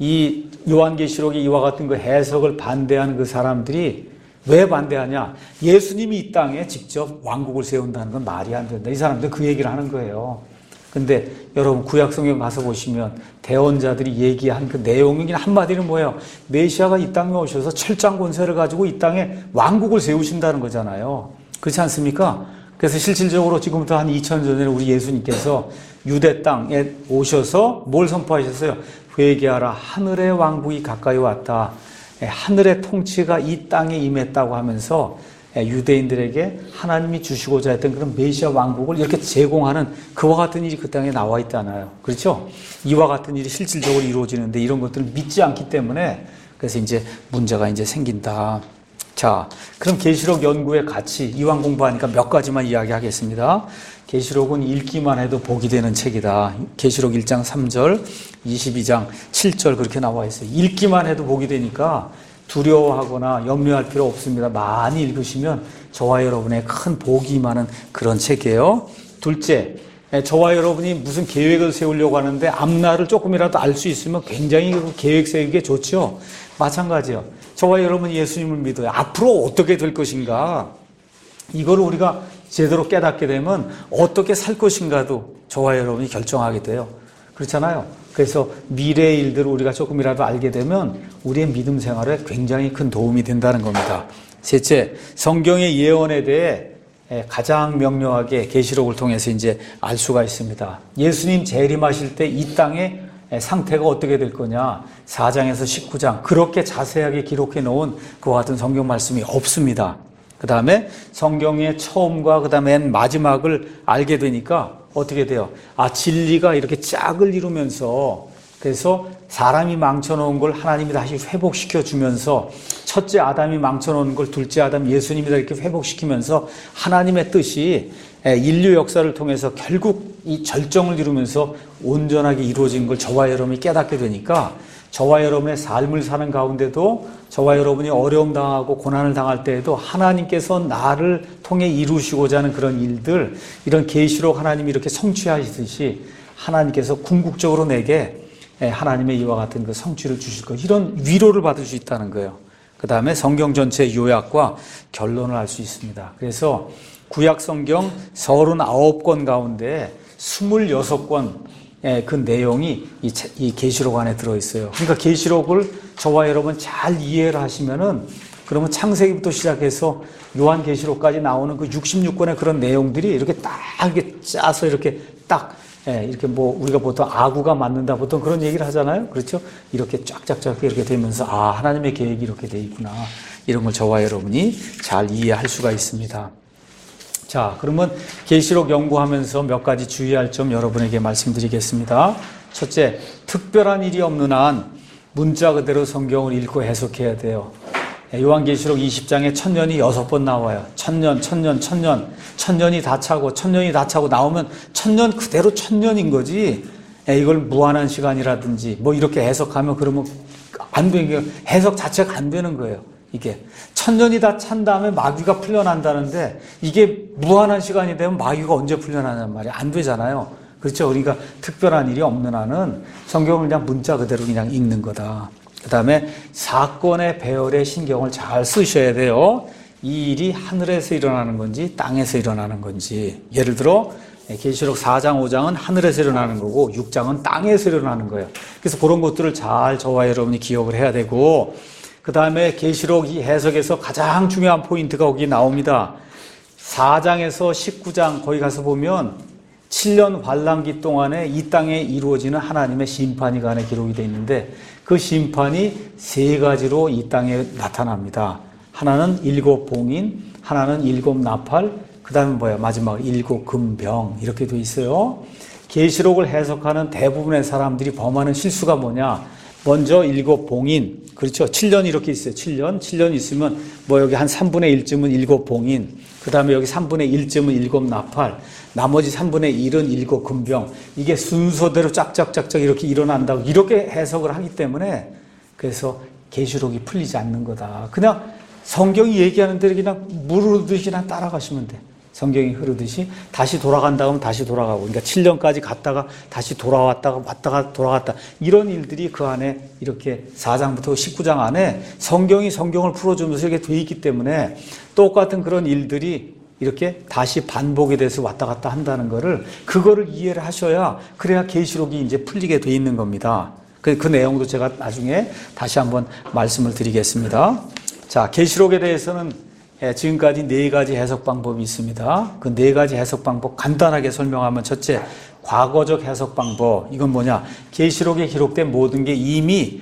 A: 이 요한계시록이 이와 같은 그 해석을 반대하는 그 사람들이 왜 반대하냐? 예수님이 이 땅에 직접 왕국을 세운다는 건 말이 안 된다. 이 사람들 그 얘기를 하는 거예요. 근데 여러분 구약 성경 가서 보시면 대언자들이 얘기한 그 내용이 한마디로 뭐예요? 메시아가 이 땅에 오셔서 철장 권세를 가지고 이 땅에 왕국을 세우신다는 거잖아요. 그렇지 않습니까? 그래서 실질적으로 지금부터 한 2000년 전에 우리 예수님께서 유대 땅에 오셔서 뭘 선포하셨어요? 회개하라, 하늘의 왕국이 가까이 왔다. 하늘의 통치가 이 땅에 임했다고 하면서 유대인들에게 하나님이 주시고자 했던 그런 메시아 왕국을 이렇게 제공하는 그와 같은 일이 그 땅에 나와 있잖아요. 그렇죠? 이와 같은 일이 실질적으로 이루어지는데 이런 것들을 믿지 않기 때문에 그래서 이제 문제가 이제 생긴다. 자, 그럼 계시록 연구의 가치, 이왕 공부하니까 몇 가지만 이야기하겠습니다. 계시록은 읽기만 해도 복이 되는 책이다. 계시록 1장 3절, 22장 7절 그렇게 나와 있어요. 읽기만 해도 복이 되니까 두려워하거나 염려할 필요 없습니다. 많이 읽으시면 저와 여러분의 큰 복이 임하는 그런 책이에요. 둘째, 저와 여러분이 무슨 계획을 세우려고 하는데 앞날을 조금이라도 알 수 있으면 굉장히 그 계획 세우기에 좋죠. 마찬가지요. 저와 여러분이 예수님을 믿어요. 앞으로 어떻게 될 것인가? 이거를 우리가 제대로 깨닫게 되면 어떻게 살 것인가도 저와 여러분이 결정하게 돼요. 그렇잖아요. 그래서 미래의 일들을 우리가 조금이라도 알게 되면 우리의 믿음 생활에 굉장히 큰 도움이 된다는 겁니다. 셋째, 성경의 예언에 대해 가장 명료하게 계시록을 통해서 이제 알 수가 있습니다. 예수님 재림하실 때 이 땅의 상태가 어떻게 될 거냐, 4장에서 19장 그렇게 자세하게 기록해 놓은 그와 같은 성경 말씀이 없습니다. 그 다음에 성경의 처음과 그 다음에 마지막을 알게 되니까 어떻게 돼요? 진리가 이렇게 짝을 이루면서, 그래서 사람이 망쳐놓은 걸 하나님이 다시 회복시켜 주면서, 첫째 아담이 망쳐놓은 걸 둘째 아담 예수님이 이렇게 회복시키면서 하나님의 뜻이 인류 역사를 통해서 결국 이 절정을 이루면서 온전하게 이루어진 걸 저와 여러분이 깨닫게 되니까, 저와 여러분의 삶을 사는 가운데도 저와 여러분이 어려움 당하고 고난을 당할 때에도 하나님께서 나를 통해 이루시고자 하는 그런 일들, 이런 계시록 하나님이 이렇게 성취하시듯이 하나님께서 궁극적으로 내게 하나님의 이와 같은 그 성취를 주실 것, 이런 위로를 받을 수 있다는 거예요. 그 다음에 성경 전체의 요약과 결론을 알 수 있습니다. 그래서 구약 성경 39권 가운데 26권 그 내용이 이 계시록 안에 들어있어요. 그러니까 계시록을 저와 여러분 잘 이해를 하시면은, 그러면 창세기부터 시작해서 요한계시록까지 나오는 그 66권의 그런 내용들이 이렇게 딱 이렇게 짜서 이렇게 딱 이렇게 뭐 우리가 보통 아구가 맞는다 보통 그런 얘기를 하잖아요. 그렇죠? 이렇게 쫙쫙쫙 이렇게 되면서 하나님의 계획이 이렇게 돼 있구나. 이런 걸 저와 여러분이 잘 이해할 수가 있습니다. 자, 그러면 계시록 연구하면서 몇 가지 주의할 점 여러분에게 말씀드리겠습니다. 첫째, 특별한 일이 없는 한 문자 그대로 성경을 읽고 해석해야 돼요. 요한계시록 20장에 천년이 6번 나와요. 천년이 다 차고 나오면 천년 그대로 천년인 거지. 이걸 무한한 시간이라든지 뭐 이렇게 해석하면 그러면 안 되는 게 해석 자체가 안 되는 거예요. 이게 천년이 다 찬 다음에 마귀가 풀려난다는데 이게 무한한 시간이 되면 마귀가 언제 풀려나냔 말이에요. 안 되잖아요. 그렇죠? 그러니까 특별한 일이 없는 한은 성경을 그냥 문자 그대로 그냥 읽는 거다. 그 다음에 사건의 배열에 신경을 잘 쓰셔야 돼요. 이 일이 하늘에서 일어나는 건지 땅에서 일어나는 건지. 예를 들어 계시록 4장 5장은 하늘에서 일어나는 거고 6장은 땅에서 일어나는 거예요. 그래서 그런 것들을 잘 저와 여러분이 기억을 해야 되고, 그 다음에 계시록 이 해석에서 가장 중요한 포인트가 거기 나옵니다. 4장에서 19장 거기 가서 보면 7년 환란기 동안에 이 땅에 이루어지는 하나님의 심판이 그 안에 기록이 되어 있는데 그 심판이 세 가지로 이 땅에 나타납니다. 하나는 7 봉인, 하나는 7 나팔, 그 다음에 마지막 7 금병 이렇게 되어 있어요. 계시록을 해석하는 대부분의 사람들이 범하는 실수가 뭐냐? 먼저 7 봉인, 그렇죠? 7년 이렇게 있어요. 7년 있으면 여기 한 3분의 1쯤은 7 봉인, 그 다음에 여기 3분의 1쯤은 7 나팔, 나머지 3분의 1은 7 금병. 이게 순서대로 짝짝짝짝 이렇게 일어난다고 이렇게 해석을 하기 때문에 그래서 계시록이 풀리지 않는 거다. 그냥 성경이 얘기하는 대로 그냥 물 흐르듯이 그냥 따라가시면 돼. 성경이 흐르듯이 다시 돌아간다 하면 다시 돌아가고, 그러니까 7년까지 갔다가 다시 돌아왔다가 왔다가 돌아갔다. 이런 일들이 그 안에 이렇게 4장부터 19장 안에 성경이 성경을 풀어주면서 이렇게 돼 있기 때문에 똑같은 그런 일들이 이렇게 다시 반복이 돼서 왔다 갔다 한다는 거를, 그거를 이해를 하셔야 그래야 계시록이 이제 풀리게 돼 있는 겁니다. 그 내용도 제가 나중에 다시 한번 말씀을 드리겠습니다. 자, 계시록에 대해서는 지금까지 4가지 해석 방법이 있습니다. 그 4가지 해석 방법 간단하게 설명하면, 첫째, 과거적 해석 방법. 이건 뭐냐? 계시록에 기록된 모든 게 이미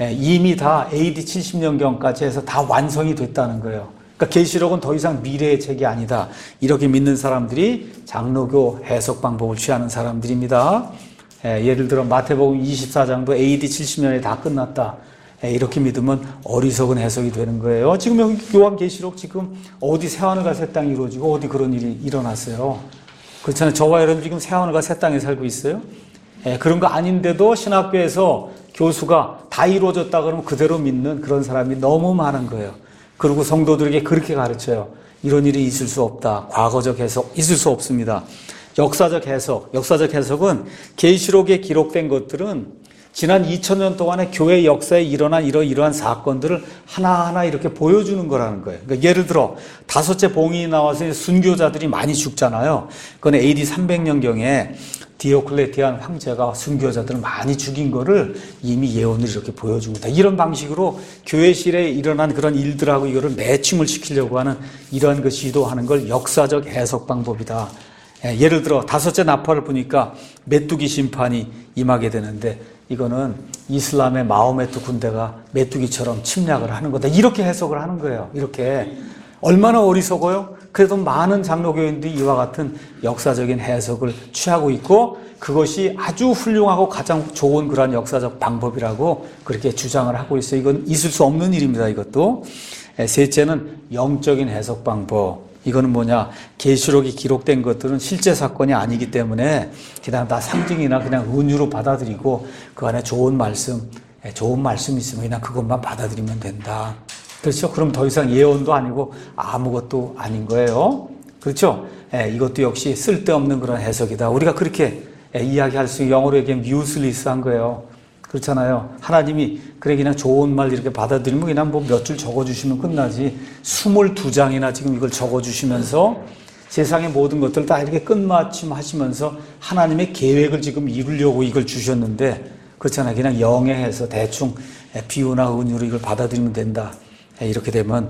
A: 다 AD 70년경까지 해서 다 완성이 됐다는 거예요. 그러니까 계시록은 더 이상 미래의 책이 아니다. 이렇게 믿는 사람들이 장로교 해석 방법을 취하는 사람들입니다. 예를 들어 마태복음 24장도 AD 70년에 다 끝났다. 이렇게 믿으면 어리석은 해석이 되는 거예요. 지금 여기 요한계시록 지금 어디 새하늘과 새 땅이 이루어지고 어디 그런 일이 일어났어요. 그렇잖아요. 저와 여러분 지금 새하늘과 새 땅에 살고 있어요. 그런 거 아닌데도 신학교에서 교수가 다 이루어졌다 그러면 그대로 믿는 그런 사람이 너무 많은 거예요. 그리고 성도들에게 그렇게 가르쳐요. 이런 일이 있을 수 없다. 과거적 해석 있을 수 없습니다. 역사적 해석은 계시록에 기록된 것들은 지난 2000년 동안의 교회 역사에 일어난 이러한 사건들을 하나하나 이렇게 보여주는 거라는 거예요. 그러니까 예를 들어 5째 봉인이 나와서 순교자들이 많이 죽잖아요. 그건 AD 300년경에 디오클레티안 황제가 순교자들을 많이 죽인 거를 이미 예언을 이렇게 보여줍니다. 이런 방식으로 교회실에 일어난 그런 일들하고 이거를 매칭을 시키려고 하는 이러한 그 시도하는 걸 역사적 해석 방법이다. 예를 들어 5째 나팔을 보니까 메뚜기 심판이 임하게 되는데 이거는 이슬람의 마호메트 군대가 메뚜기처럼 침략을 하는 거다. 이렇게 해석을 하는 거예요. 이렇게. 얼마나 어리석어요? 그래도 많은 장로교인들이 이와 같은 역사적인 해석을 취하고 있고 그것이 아주 훌륭하고 가장 좋은 그런 역사적 방법이라고 그렇게 주장을 하고 있어요. 이건 있을 수 없는 일입니다. 이것도. 셋째는 영적인 해석 방법. 이거는 뭐냐? 계시록이 기록된 것들은 실제 사건이 아니기 때문에 그냥 다 상징이나 그냥 은유로 받아들이고 그 안에 좋은 말씀이 있으면 그냥 그것만 받아들이면 된다. 그렇죠? 그럼 더 이상 예언도 아니고 아무것도 아닌 거예요. 그렇죠? 이것도 역시 쓸데없는 그런 해석이다. 우리가 그렇게 이야기할 수, 영어로 얘기하면 useless한 거예요. 그렇잖아요. 하나님이 그래 그냥 좋은 말 이렇게 받아들이면 그냥 몇 줄 적어주시면 끝나지. 22장이나 지금 이걸 적어주시면서 세상의 모든 것들을 다 이렇게 끝마침 하시면서 하나님의 계획을 지금 이루려고 이걸 주셨는데 그렇잖아요. 그냥 영해해서 대충 비유나 은유로 이걸 받아들이면 된다. 이렇게 되면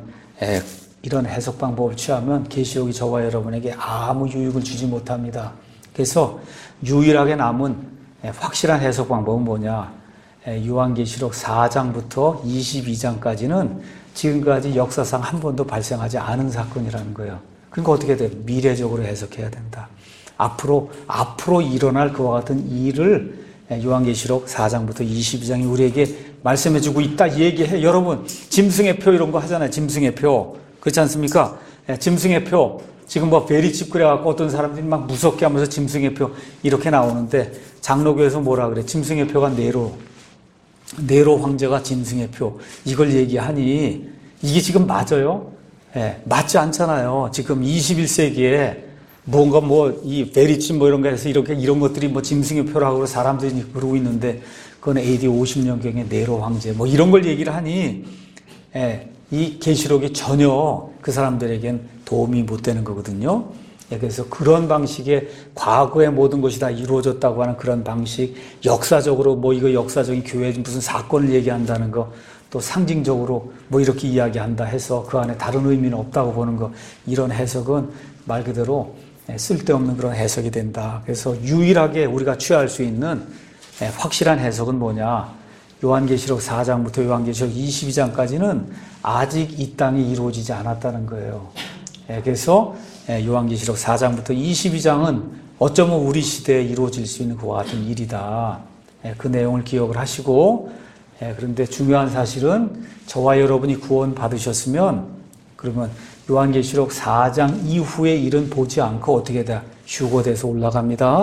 A: 이런 해석 방법을 취하면 계시록이 저와 여러분에게 아무 유익을 주지 못합니다. 그래서 유일하게 남은 확실한 해석 방법은 뭐냐? 요한계시록 4장부터 22장까지는 지금까지 역사상 한 번도 발생하지 않은 사건이라는 거예요. 그러니까 어떻게 돼? 미래적으로 해석해야 된다. 앞으로 일어날 그와 같은 일을 요한계시록 4장부터 22장이 우리에게 말씀해주고 있다 얘기해. 여러분 짐승의 표 이런 거 하잖아요. 짐승의 표 그렇지 않습니까? 짐승의 표 지금 뭐 베리집 그래갖고 어떤 사람들이 막 무섭게 하면서 짐승의 표 이렇게 나오는데 장로교에서 뭐라 그래? 짐승의 표가 네로 황제가 짐승의 표 이걸 얘기하니 이게 지금 맞아요? 맞지 않잖아요. 지금 21세기에 뭔가 이 베리집 이런 거 해서 이런 것들이 짐승의 표라고 사람들이 그러고 있는데 그건 AD 50년경에 네로 황제 이런 걸 얘기를 하니 이 계시록이 전혀 그 사람들에겐 도움이 못 되는 거거든요. 그래서 그런 방식의 과거의 모든 것이 다 이루어졌다고 하는 그런 방식, 역사적으로 이거 역사적인 교회에 무슨 사건을 얘기한다는 거, 또 상징적으로 이렇게 이야기한다 해서 그 안에 다른 의미는 없다고 보는 거, 이런 해석은 말 그대로 쓸데없는 그런 해석이 된다. 그래서 유일하게 우리가 취할 수 있는 확실한 해석은 뭐냐? 요한계시록 4장부터 요한계시록 22장까지는 아직 이 땅이 이루어지지 않았다는 거예요. 그래서 요한계시록 4장부터 22장은 어쩌면 우리 시대에 이루어질 수 있는 그와 같은 일이다. 그 내용을 기억을 하시고, 그런데 중요한 사실은 저와 여러분이 구원 받으셨으면 그러면 요한계시록 4장 이후의 일은 보지 않고 어떻게 돼? 휴거돼서 올라갑니다.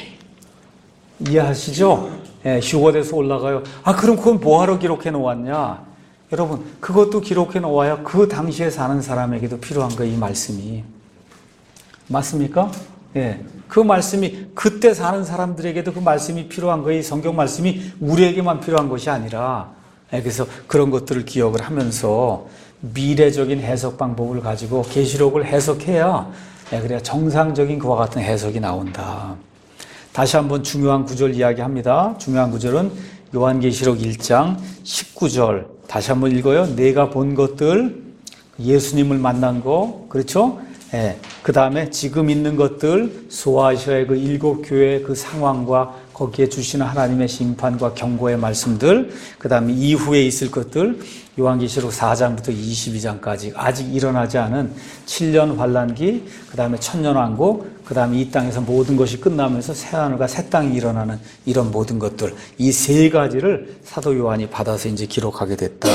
A: 이해하시죠? 휴거돼서 올라가요. 그럼 그건 뭐하러 기록해 놓았냐? 여러분, 그것도 기록해 놓아야 그 당시에 사는 사람에게도 필요한 거예요, 이 말씀이. 맞습니까? 그 말씀이 그때 사는 사람들에게도 그 말씀이 필요한 거예요. 이 성경 말씀이 우리에게만 필요한 것이 아니라. 그래서 그런 것들을 기억을 하면서 미래적인 해석 방법을 가지고 계시록을 해석해야 그래야 정상적인 그와 같은 해석이 나온다. 다시 한번 중요한 구절 이야기합니다. 중요한 구절은 요한계시록 1장 19절. 다시 한번 읽어요. 내가 본 것들, 예수님을 만난 거, 그렇죠? 그 다음에 지금 있는 것들, 소아시아의 그 7교회 그 상황과 거기에 주시는 하나님의 심판과 경고의 말씀들, 그 다음에 이후에 있을 것들, 요한계시록 4장부터 22장까지 아직 일어나지 않은 7년 환란기, 그 다음에 천년왕국, 그 다음에 이 땅에서 모든 것이 끝나면서 새하늘과 새 땅이 일어나는 이런 모든 것들, 이 세 가지를 사도 요한이 받아서 이제 기록하게 됐다.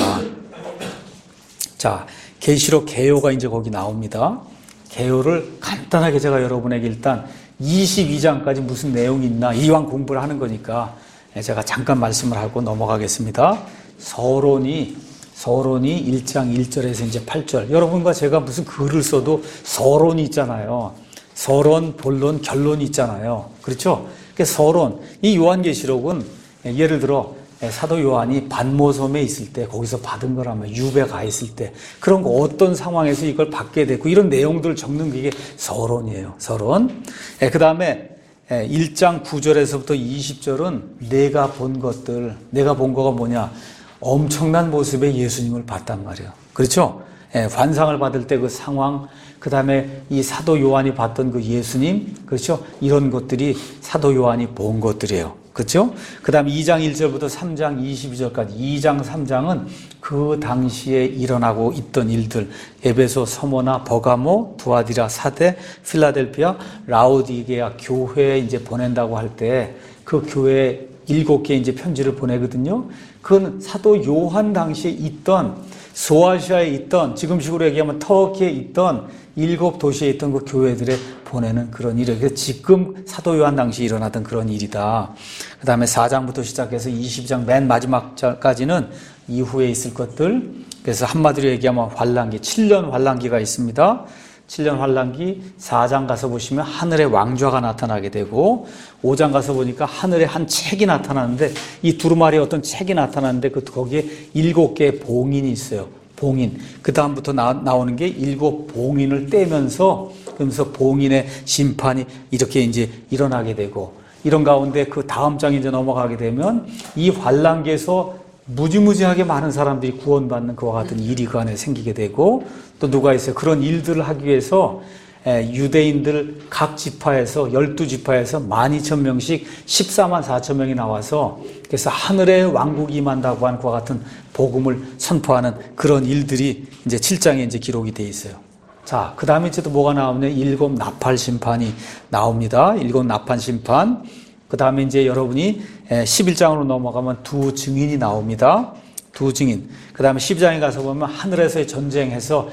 A: 자, 계시록 개요가 이제 거기 나옵니다. 개요를 간단하게 제가 여러분에게 일단 22장까지 무슨 내용이 있나 이왕 공부를 하는 거니까 제가 잠깐 말씀을 하고 넘어가겠습니다. 서론이 1장 1절에서 이제 8절. 여러분과 제가 무슨 글을 써도 서론이 있잖아요. 서론, 본론, 결론이 있잖아요. 그렇죠? 서론. 이 요한계시록은 예를 들어 사도 요한이 반모섬에 있을 때 거기서 받은 거라면 유배 가 있을 때 그런 거 어떤 상황에서 이걸 받게 됐고 이런 내용들을 적는 게 서론이에요. 서론. 그 다음에 1장 9절에서부터 20절은 내가 본 것들, 내가 본 거가 뭐냐? 엄청난 모습의 예수님을 봤단 말이에요. 그렇죠? 환상을 받을 때 그 상황, 그 다음에 이 사도 요한이 봤던 그 예수님, 그렇죠? 이런 것들이 사도 요한이 본 것들이에요. 그렇죠? 그 다음에 2장 1절부터 3장 22절까지 2장 3장은 그 당시에 일어나고 있던 일들, 에베소, 서모나, 버가모, 두아디라, 사대, 필라델피아, 라오디게아 교회에 이제 보낸다고 할 때 그 교회에 7개 이제 편지를 보내거든요. 그건 사도 요한 당시에 있던 소아시아에 있던 지금식으로 얘기하면 터키에 있던 7도시에 있던 그 교회들에 보내는 그런 일이에요. 지금 사도 요한 당시 일어나던 그런 일이다. 그 다음에 4장부터 시작해서 20장 맨 마지막까지는 이후에 있을 것들. 그래서 한마디로 얘기하면 환란기, 7년 환란기가 있습니다. 7년 환란기 4장 가서 보시면 하늘의 왕좌가 나타나게 되고 5장 가서 보니까 하늘에 한 책이 나타나는데 이 두루마리에 어떤 책이 나타나는데 거기에 7개의 봉인이 있어요. 봉인. 그 다음부터 나오는 게 7 봉인을 떼면서 그러면서 봉인의 심판이 이렇게 이제 일어나게 되고 이런 가운데 그 다음 장에 이제 넘어가게 되면 이 환란기에서 무지무지하게 많은 사람들이 구원받는 그와 같은 일이 그 안에 생기게 되고 또 누가 있어요. 그런 일들을 하기 위해서 유대인들 각 지파에서 12지파에서 12,000명씩 14만 4천 명이 나와서 그래서 하늘의 왕국이 임한다고 하는 그와 같은 복음을 선포하는 그런 일들이 이제 7장에 이제 기록이 돼 있어요. 자, 그 다음에 이제 또 뭐가 나오냐? 7 나팔 심판이 나옵니다. 7 나팔 심판. 그 다음에 이제 여러분이 11장으로 넘어가면 두 증인이 나옵니다. 두 증인. 그 다음에 12장에 가서 보면 하늘에서의 전쟁에서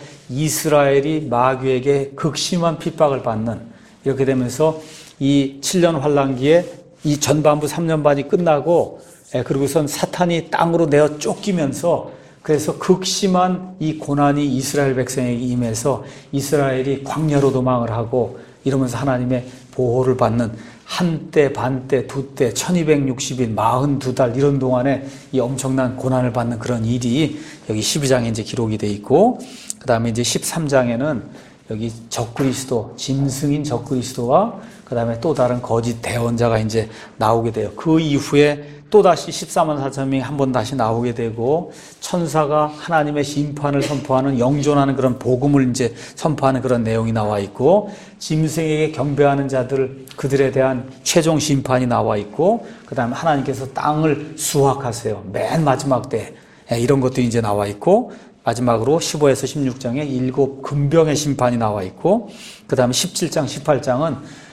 A: 이스라엘이 마귀에게 극심한 핍박을 받는, 이렇게 되면서 이 7년 환란기에 이 전반부 3년 반이 끝나고 그리고선 사탄이 땅으로 내어 쫓기면서 그래서 극심한 이 고난이 이스라엘 백성에게 임해서 이스라엘이 광야로 도망을 하고 이러면서 하나님의 보호를 받는 한때, 반때, 두때, 1260일, 42달 이런 동안에 이 엄청난 고난을 받는 그런 일이 여기 12장에 이제 기록이 돼 있고, 그 다음에 이제 13장에는 여기 적그리스도, 짐승인 적그리스도와 그 다음에 또 다른 거짓 대언자가 이제 나오게 돼요. 그 이후에 또다시 14만 4천 명이 한 번 다시 나오게 되고, 천사가 하나님의 심판을 선포하는, 영존하는 그런 복음을 이제 선포하는 그런 내용이 나와 있고, 짐승에게 경배하는 자들, 그들에 대한 최종 심판이 나와 있고, 그 다음에 하나님께서 땅을 수확하세요. 맨 마지막 때 이런 것도 이제 나와 있고, 마지막으로 15에서 16장에 7 금병의 심판이 나와 있고, 그 다음에 17장, 18장은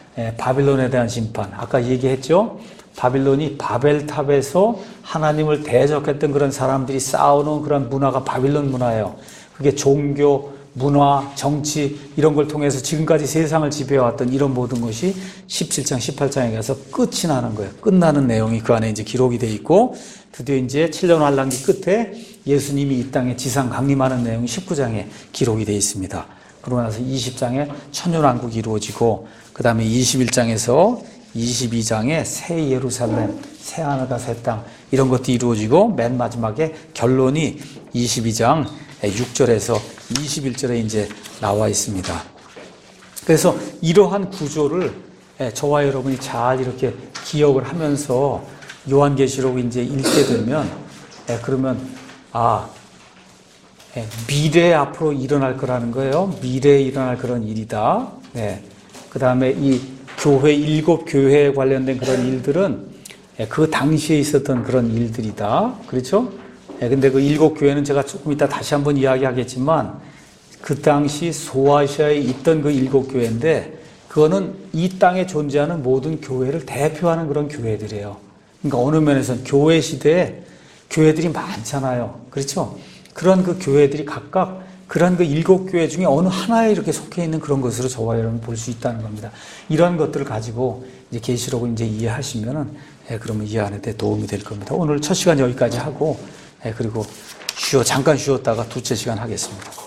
A: 바빌론에 대한 심판. 아까 얘기했죠? 바빌론이 바벨탑에서 하나님을 대적했던 그런 사람들이 싸우는 그런 문화가 바빌론 문화예요. 그게 종교, 문화, 정치 이런 걸 통해서 지금까지 세상을 지배해왔던 이런 모든 것이 17장, 18장에 가서 끝이 나는 거예요. 끝나는 내용이 그 안에 이제 기록이 돼 있고, 드디어 이제 7년 환란기 끝에 예수님이 이 땅에 지상 강림하는 내용이 19장에 기록이 돼 있습니다. 그러고 나서 20장에 천년왕국이 이루어지고, 그 다음에 21장에서 22장에 새 예루살렘, 새 하늘과 새 땅 이런 것도 이루어지고, 맨 마지막에 결론이 22장 6절에서 21절에 이제 나와 있습니다. 그래서 이러한 구조를 저와 여러분이 잘 이렇게 기억을 하면서 요한계시록 이제 읽게 되면, 그러면 미래에 앞으로 일어날 거라는 거예요. 미래에 일어날 그런 일이다. 그 다음에 이 교회, 7 교회에 관련된 그런 일들은 그 당시에 있었던 그런 일들이다. 그렇죠? 근데 그 7 교회는 제가 조금 이따 다시 한번 이야기하겠지만, 그 당시 소아시아에 있던 그 7 교회인데, 그거는 이 땅에 존재하는 모든 교회를 대표하는 그런 교회들이에요. 그러니까 어느 면에서는 교회 시대에 교회들이 많잖아요. 그렇죠? 그런 그 교회들이 각각 그런 그 7 교회 중에 어느 하나에 이렇게 속해 있는 그런 것으로 저와 여러분 볼 수 있다는 겁니다. 이런 것들을 가지고 이제 계시록을 이제 이해하시면은, 그러면 이해하는 데 도움이 될 겁니다. 오늘 첫 시간 여기까지 하고, 그리고 잠깐 쉬었다가 둘째 시간 하겠습니다.